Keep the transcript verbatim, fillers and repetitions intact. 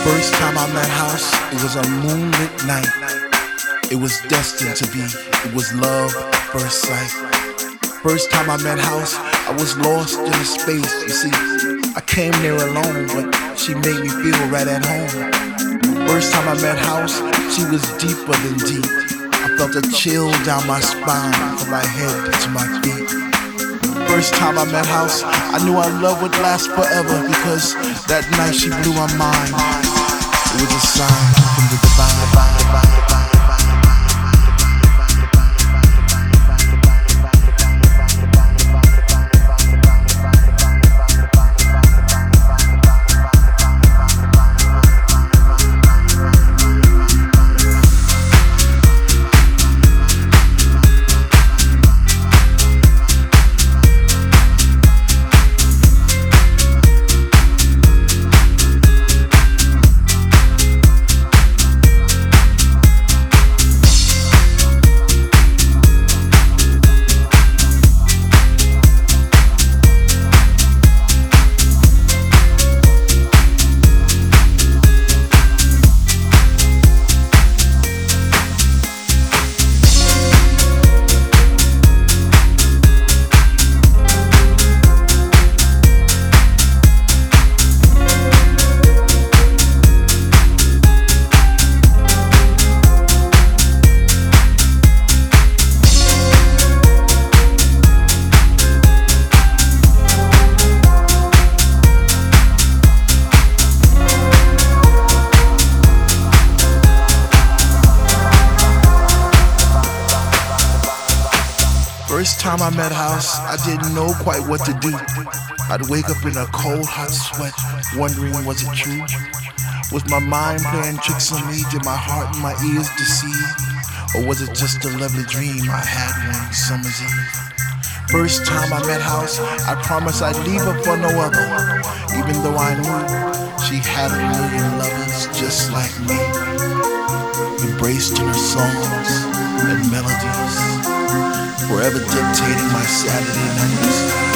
First time I met House, it was a moonlit night. It was destined to be, it was love at first sight. First time I met House, I was lost in a space. You see, I came there alone, but she made me feel right at home. First time I met House, she was deeper than deep. I felt a chill down my spine, from my head to my feet. First time I met House, I knew our love would last forever, because that night she blew my mind. It was a sign from the divine, divine, divine, divine. First time I met House, I didn't know quite what to do. I'd wake up in a cold, hot sweat, wondering was it true? Was my mind playing tricks on me? Did my heart and my ears deceive? Or was it just a lovely dream I had one summer's eve? First time I met House, I promised I'd leave her for no other, even though I knew she had a million lovers just like me, embraced in her songs and melodies, forever dictating my Saturday nights.